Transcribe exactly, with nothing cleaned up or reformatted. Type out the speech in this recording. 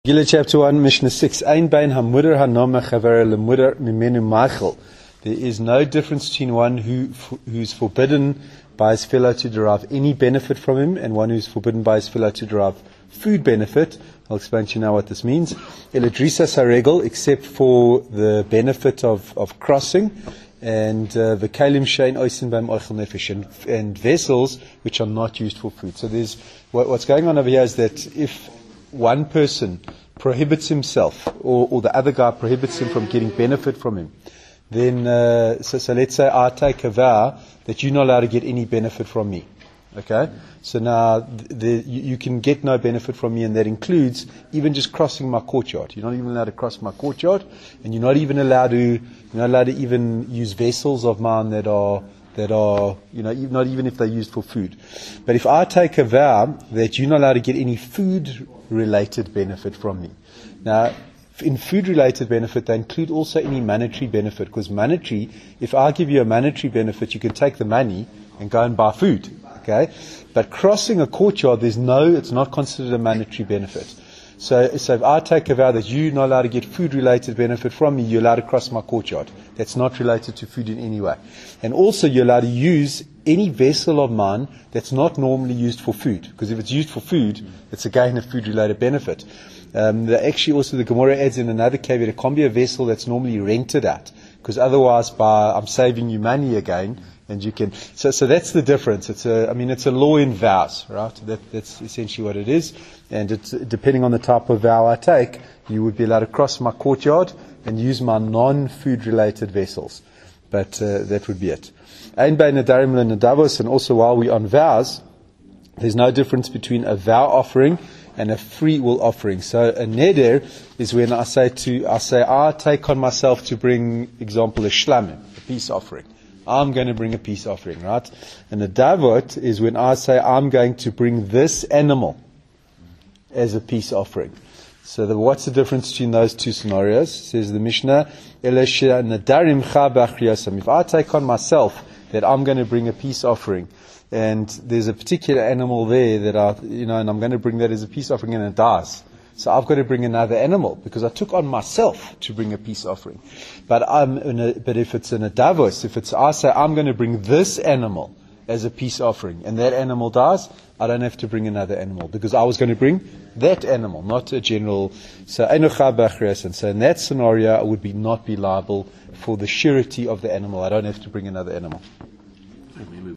Gila chapter one, Mishnah six. Ein bein hamudar hanoma chaver lemudar mimenu machel. There is no difference between one who who's forbidden by his fellow to derive any benefit from him and one who's forbidden by his fellow to derive food benefit. I'll explain to you now what this means. Eladrisa saregel, except for the benefit of, of crossing, and uh, the kalim shein oisin beim oichel nefesh, and vessels which are not used for food. So there's what, what's going on over here is that if one person prohibits himself, or, or the other guy prohibits him from getting benefit from him, then, uh, so, so let's say I take a vow that you're not allowed to get any benefit from me. Okay? So now, the, you, you can get no benefit from me, and that includes even just crossing my courtyard. You're not even allowed to cross my courtyard, and you're not even allowed to, you're not allowed to even use vessels of mine that are that are, you know, not even if they're used for food. But if I take a vow that you're not allowed to get any food-related benefit from me. Now, in food-related benefit, they include also any monetary benefit, because monetary, if I give you a monetary benefit, you can take the money and go and buy food, okay? But crossing a courtyard, there's no, it's not considered a monetary benefit. So, so if I take a vow that you're not allowed to get food-related benefit from me, you're allowed to cross my courtyard. That's not related to food in any way. And also, you're allowed to use any vessel of mine that's not normally used for food. Because if it's used for food, it's again a food-related benefit. Um, the, actually, also the Gemara adds in another caveat, it can't be a vessel that's normally rented out. Because otherwise, by I'm saving you money again, and you can, so, so that's the difference. It's a, I mean, it's a law in vows, right? That, that's essentially what it is. And it's, depending on the type of vow I take, you would be allowed to cross my courtyard and use my non-food related vessels. But, uh, that would be it. Ein bein nadarim lenadavos, and also while we're on vows, there's no difference between a vow offering and a free will offering. So a neder is when I say to, I say, I take on myself to bring, example, a shlamim, a peace offering. I'm going to bring a peace offering, right? And a davot is when I say I'm going to bring this animal as a peace offering. So the, what's the difference between those two scenarios? Says the Mishnah, if I take on myself that I'm going to bring a peace offering, and there's a particular animal there that I, you know, and I'm going to bring that as a peace offering, and it dies. So I've got to bring another animal because I took on myself to bring a peace offering. But I'm in a, but if it's in a davos, if it's I say I'm going to bring this animal as a peace offering, and that animal dies, I don't have to bring another animal because I was going to bring that animal, not a general. So and so in that scenario, I would be not be liable for the surety of the animal. I don't have to bring another animal.